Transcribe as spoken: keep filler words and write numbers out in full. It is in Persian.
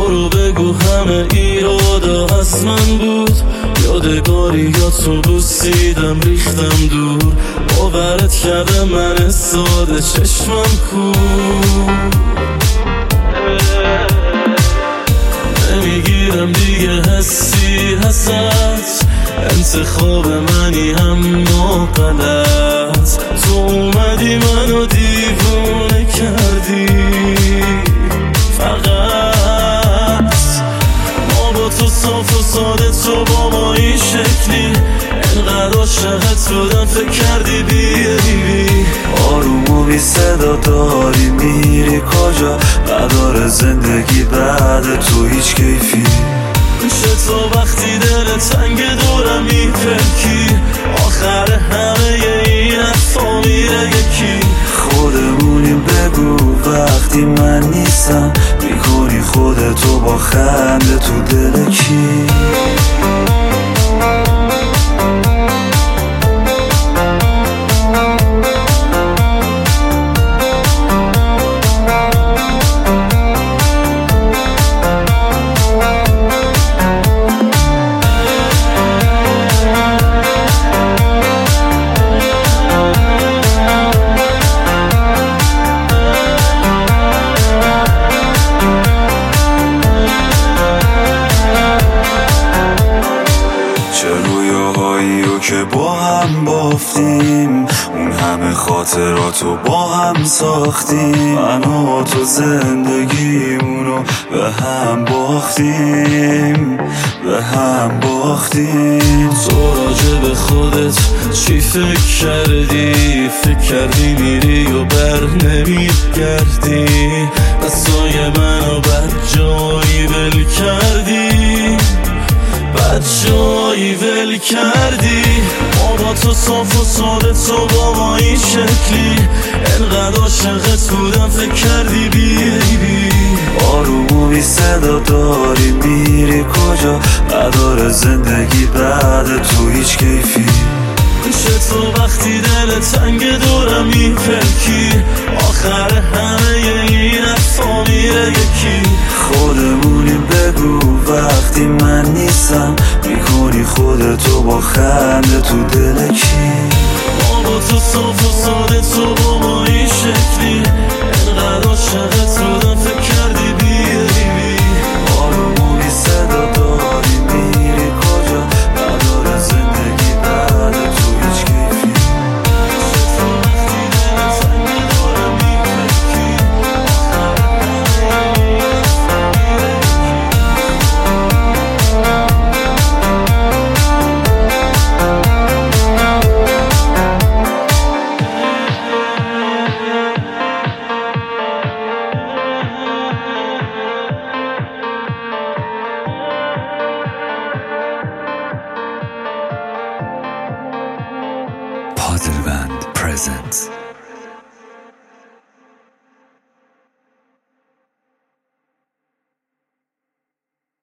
برو بگو همه ایرادا از من بود، یادگاریاتو بوسیدم ریختم دور، باورت کردم من ساده چشمم کور، نمیگیرم دیگه حسی هست، انتخاب منی اما غلط، تو اومدی منو دیوونه کردی، فقط ما با تو صاف و ساده، تو با ما این شکلی، انقدر عاشقت بودم فکر کردی بیایی، آروم و بی صدا داری میری کجا، نداره زندگی بعد تو هیچ کیفی، چطور وقتی دل تنگ دورم میپکی، آخر همه این حرفا میره یکی، خودمونیم بگو وقتی من نیستم، میکنی خودتو با خنده تو دل کی؟ که با هم بافتیم، اون همه خاطراتو با هم ساختیم، من و تو زندگیمونو به هم باختیم، به هم باختیم. تو راجع به خودت چی فکر کردی؟ فکر کردی میری و بر نمیگردی، دستای منو بد جایی ول کردی، بد جایی ول کردی، ما با تو صاف و ساده، تو با ما این شکلی، انقدر عاشقت بودم فکر کردی بیایی، آروم و بی صدا داری میری کجا، نداره زندگی بعد تو هیچ کیفی، چطور وقتی دل تنگ دورم میپلکی، آخر همه این حرفا میره یکی، خودمونیم بگو وقتی من نیستم، میکنی خودتو با خنده تو دل کی؟ ما با تو صاف و ساده، تو با ما این شکلی، انقدر عاشقت بودم فکر کردی بیایی، آروم و بی صدا داری میری کجا، نداره زندگی بعد تو هیچ کیفی، چطور وقتی دل تنگ دورم میپلکی، آخر همه این حرفا میره Padelband presents